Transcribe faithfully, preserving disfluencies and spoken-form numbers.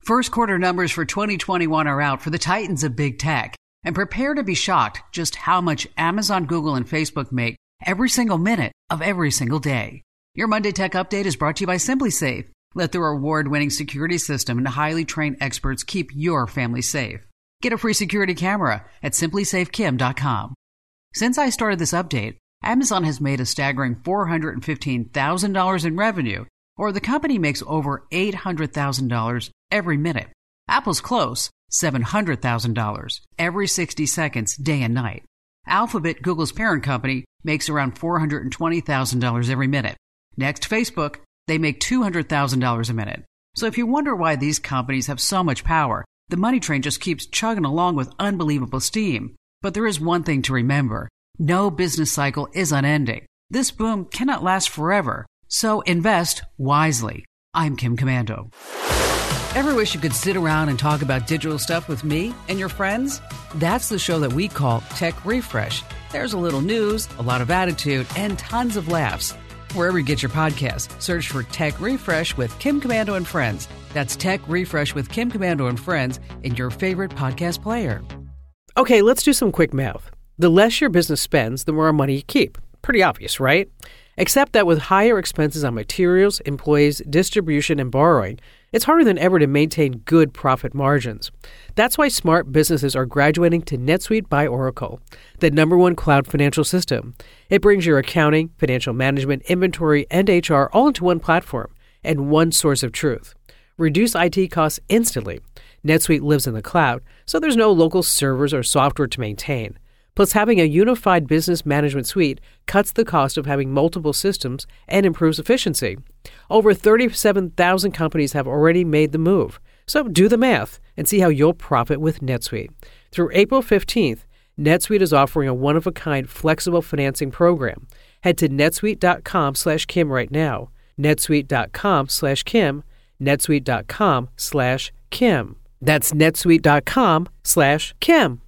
First quarter numbers for twenty twenty-one are out for the titans of big tech. And prepare to be shocked just how much Amazon, Google, and Facebook make every single minute of every single day. Your Monday Tech Update is brought to you by SimpliSafe. Let their award-winning security system and highly trained experts keep your family safe. Get a free security camera at simply safe kim dot com. Since I started this update, Amazon has made a staggering four hundred fifteen thousand dollars in revenue, or the company makes over eight hundred thousand dollars every minute. Apple's close, seven hundred thousand dollars every sixty seconds, day and night. Alphabet, Google's parent company, makes around four hundred twenty thousand dollars every minute. Next, Facebook, they make two hundred thousand dollars a minute. So if you wonder why these companies have so much power, the money train just keeps chugging along with unbelievable steam. But there is one thing to remember. No business cycle is unending. This boom cannot last forever. So invest wisely. I'm Kim Komando. Ever wish you could sit around and talk about digital stuff with me and your friends? That's the show that we call Tech Refresh. There's a little news, a lot of attitude, and tons of laughs. Wherever you get your podcasts, search for Tech Refresh with Kim Komando and Friends. That's Tech Refresh with Kim Komando and Friends in your favorite podcast player. Okay, let's do some quick math. The less your business spends, the more money you keep. Pretty obvious, right? Except that with higher expenses on materials, employees, distribution, and borrowing, it's harder than ever to maintain good profit margins. That's why smart businesses are graduating to NetSuite by Oracle, the number one cloud financial system. It brings your accounting, financial management, inventory, and H R all into one platform and one source of truth. Reduce I T costs instantly. NetSuite lives in the cloud, so there's no local servers or software to maintain. Plus, having a unified business management suite cuts the cost of having multiple systems and improves efficiency. Over thirty-seven thousand companies have already made the move. So do the math and see how you'll profit with NetSuite. Through April fifteenth, NetSuite is offering a one-of-a-kind flexible financing program. Head to netsuite.com slash Kim right now. netsuite.com slash Kim. netsuite.com slash Kim. That's netsuite.com slash Kim.